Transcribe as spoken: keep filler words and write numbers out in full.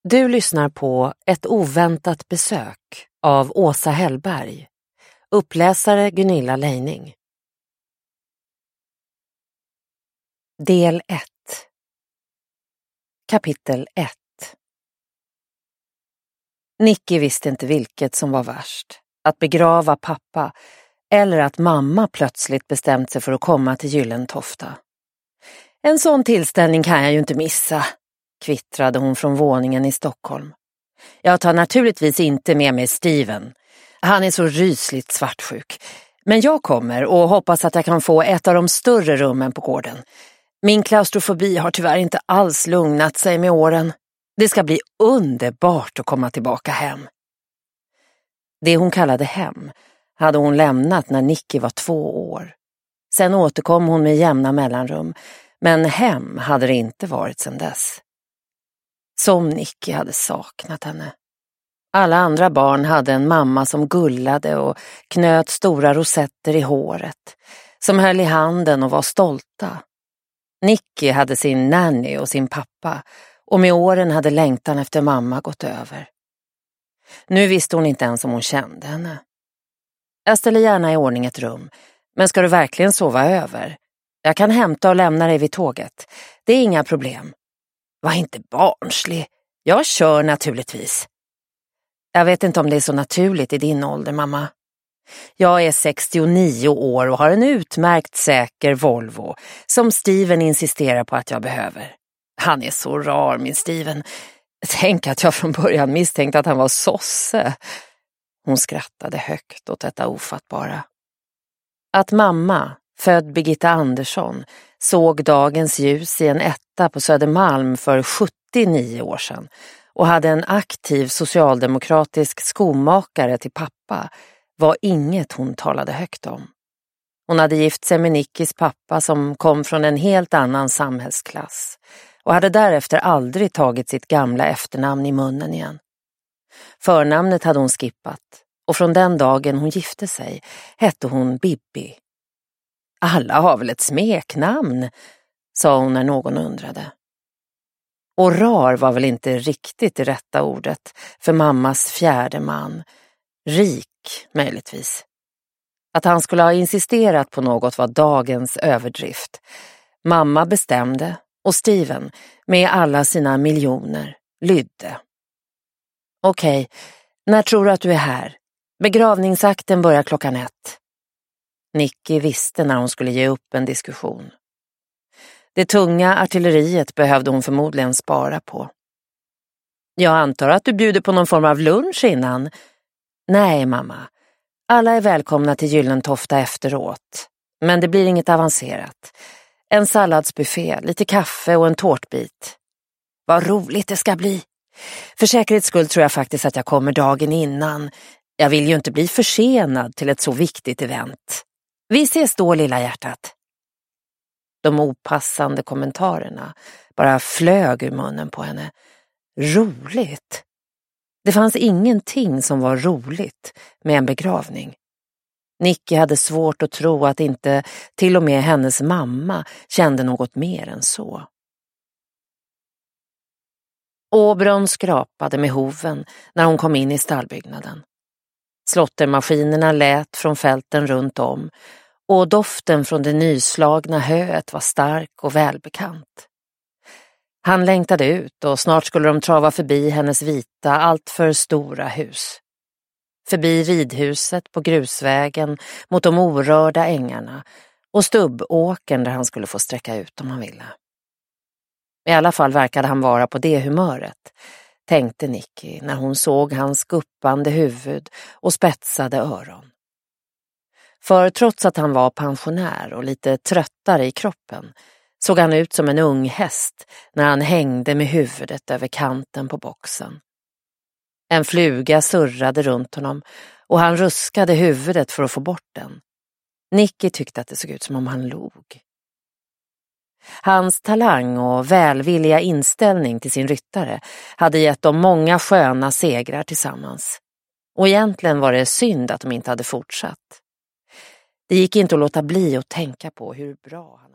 Du lyssnar på Ett oväntat besök av Åsa Hellberg. Uppläsare Gunilla Leining. Del ett. Kapitel ett. Nicky visste inte vilket som var värst. Att begrava pappa eller att mamma plötsligt bestämt sig för att komma till Gyllentofta. En sån tillställning kan jag ju inte missa, kvittrade hon från våningen i Stockholm. Jag tar naturligtvis inte med mig Steven. Han är så rysligt svartsjuk. Men jag kommer och hoppas att jag kan få ett av de större rummen på gården. Min klaustrofobi har tyvärr inte alls lugnat sig med åren. Det ska bli underbart att komma tillbaka hem. Det hon kallade hem hade hon lämnat när Nicky var två år. Sen återkom hon med jämna mellanrum, men hem hade det inte varit sedan dess. Som Nicky hade saknat henne. Alla andra barn hade en mamma som gullade och knöt stora rosetter i håret, som höll i handen och var stolta. Nicky hade sin nanny och sin pappa, och med åren hade längtan efter mamma gått över. Nu visste hon inte ens om hon kände henne. Jag ställer gärna i ordning ett rum, men ska du verkligen sova över? Jag kan hämta och lämna dig vid tåget. Det är inga problem. Var inte barnslig. Jag kör naturligtvis. Jag vet inte om det är så naturligt i din ålder, mamma. Jag är sextionio år och har en utmärkt säker Volvo som Steven insisterar på att jag behöver. Han är så rar, min Steven. Tänk att jag från början misstänkte att han var sosse. Hon skrattade högt åt detta ofattbara. Att mamma, född Birgitta Andersson, såg dagens ljus i en etta på Södermalm för sjuttionio år sedan och hade en aktiv socialdemokratisk skomakare till pappa var inget hon talade högt om. Hon hade gift sig med Nickys pappa som kom från en helt annan samhällsklass och hade därefter aldrig tagit sitt gamla efternamn i munnen igen. Förnamnet hade hon skippat och från den dagen hon gifte sig hette hon Bibi. Alla har väl ett smeknamn, sa hon när någon undrade. Och rar var väl inte riktigt det rätta ordet för mammas fjärde man. Rik, möjligtvis. Att han skulle ha insisterat på något var dagens överdrift. Mamma bestämde och Steven, med alla sina miljoner, lydde. Okej, när tror du att du är här? Begravningsakten börjar klockan ett. Nicky visste när hon skulle ge upp en diskussion. Det tunga artilleriet behövde hon förmodligen spara på. Jag antar att du bjuder på någon form av lunch innan. Nej, mamma. Alla är välkomna till Gyllentofta efteråt. Men det blir inget avancerat. En salladsbuffé, lite kaffe och en tårtbit. Vad roligt det ska bli. För säkerhets skull tror jag faktiskt att jag kommer dagen innan. Jag vill ju inte bli försenad till ett så viktigt event. Vi ses då, lilla hjärtat. De opassande kommentarerna bara flög ur munnen på henne. Roligt. Det fanns ingenting som var roligt med en begravning. Nicky hade svårt att tro att inte till och med hennes mamma kände något mer än så. Åbron skrapade med hoven när hon kom in i stallbyggnaden. Slottermaskinerna lät från fälten runt om och doften från det nyslagna höet var stark och välbekant. Han längtade ut och snart skulle de trava förbi hennes vita, alltför stora hus. Förbi ridhuset på grusvägen mot de orörda ängarna och stubbåkern där han skulle få sträcka ut om han ville. I alla fall verkade han vara på det humöret, tänkte Nicky när hon såg hans guppande huvud och spetsade öron. För trots att han var pensionär och lite tröttare i kroppen såg han ut som en ung häst när han hängde med huvudet över kanten på boxen. En fluga surrade runt honom och han ruskade huvudet för att få bort den. Nicky tyckte att det såg ut som om han log. Hans talang och välvilliga inställning till sin ryttare hade gett dem många sköna segrar tillsammans. Och egentligen var det synd att de inte hade fortsatt. Det gick inte att låta bli att tänka på hur bra han